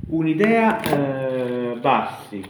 Un'idea, bassi.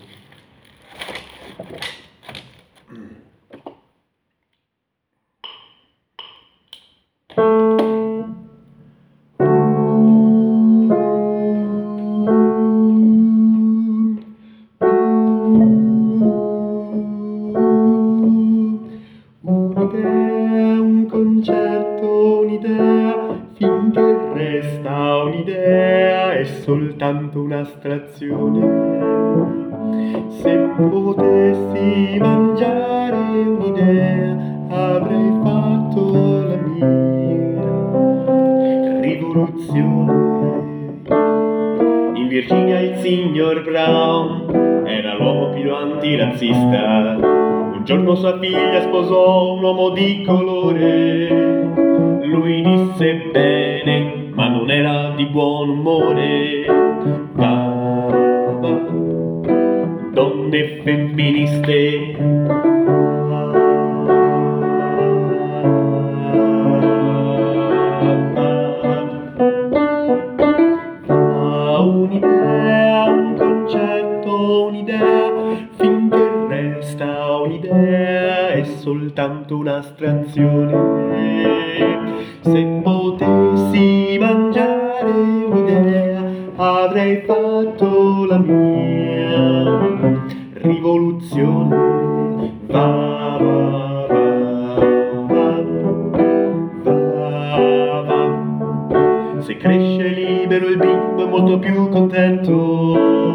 Un'idea, un concetto, un'idea, finché resta un'idea è soltanto un'astrazione. Se potessi mangiare un'idea avrei fatto la mia rivoluzione. In Virginia il signor Brown era l'uomo più antirazzista. Un giorno sua figlia sposò un uomo di colore. Lui disse bene, ma non era di buon umore. Va, va, donne femministe. Un'idea, un concetto, un'idea, finché resta un'idea è soltanto un'astrazione. Se potessi mangiare un'idea avrei fatto la mia rivoluzione. Va, va, va, va, va, va. Se cresce libero il bimbo è molto più contento.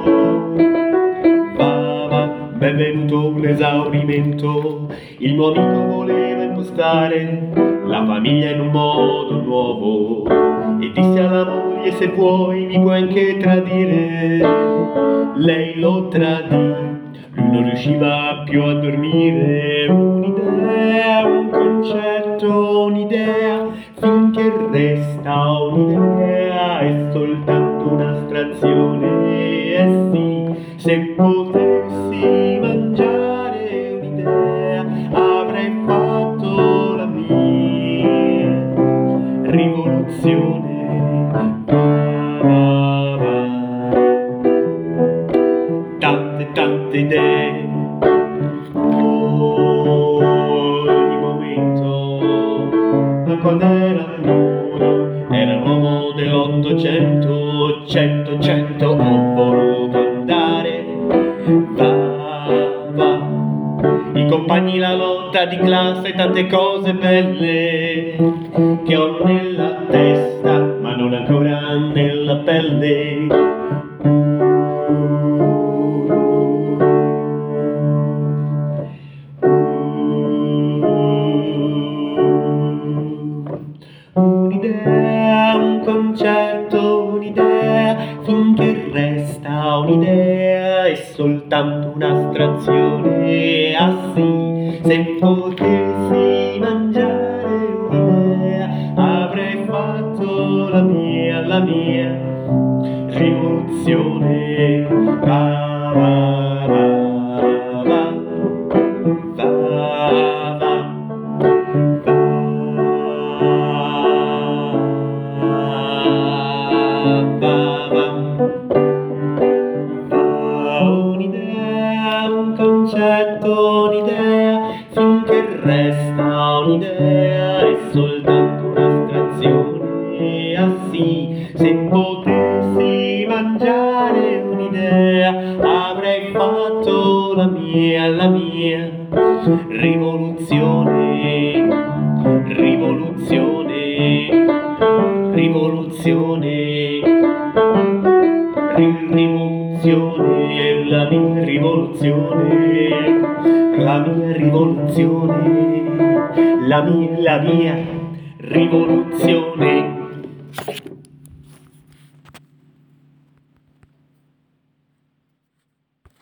Va, va, benvenuto un esaurimento. Il mio amico voleva impostare la famiglia in un modo nuovo e disse alla moglie: se vuoi mi puoi anche tradire. Lei lo tradì, lui non riusciva più a dormire. Un'idea, un concetto, un'idea, finché resta un'idea è soltanto un'astrazione. Sì, se potessi mangiare un'idea avrei fatto la mia rivoluzione. Va, va, tante idee, ogni momento. Ma quando era nudo, era l'uomo dell'800, 100, ho voluto andare. Va, va, i compagni, la lotta di classe, tante cose belle che ho nella testa, ma non ancora nella pelle. Un'idea, un concetto, un'idea, finché resta un'idea è soltanto un'astrazione. Ah sì, se potessi mangiare un'idea avrei fatto la mia rivoluzione. Va, va, va, va, va, va. Un'idea, un concetto, un'idea, finché resta un'idea è soltanto un'astrazione. Ah sì, se potessi mangiare un'idea avrei fatto la mia rivoluzione, rivoluzione, rivoluzione, rivoluzione, la mia rivoluzione, la mia rivoluzione, la mia rivoluzione.